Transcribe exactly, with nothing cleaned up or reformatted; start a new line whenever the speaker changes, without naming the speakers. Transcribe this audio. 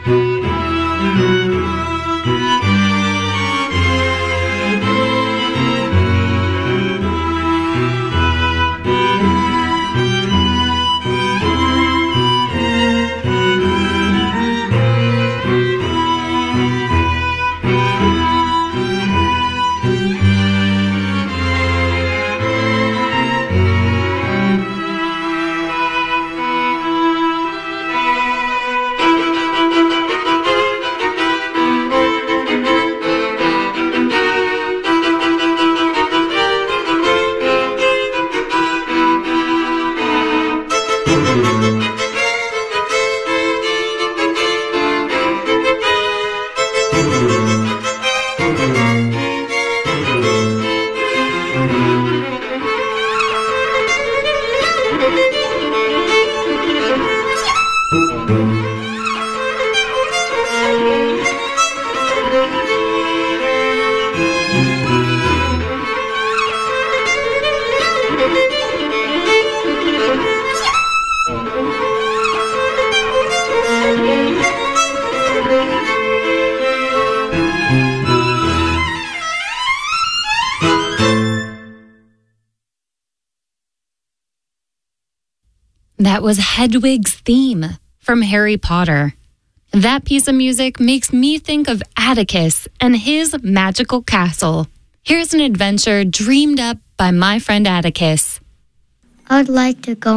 That was Hedwig's theme from Harry Potter. That piece of music makes me think of Atticus and his magical castle. Here's an adventure dreamed up by my friend Atticus.
I'd like to go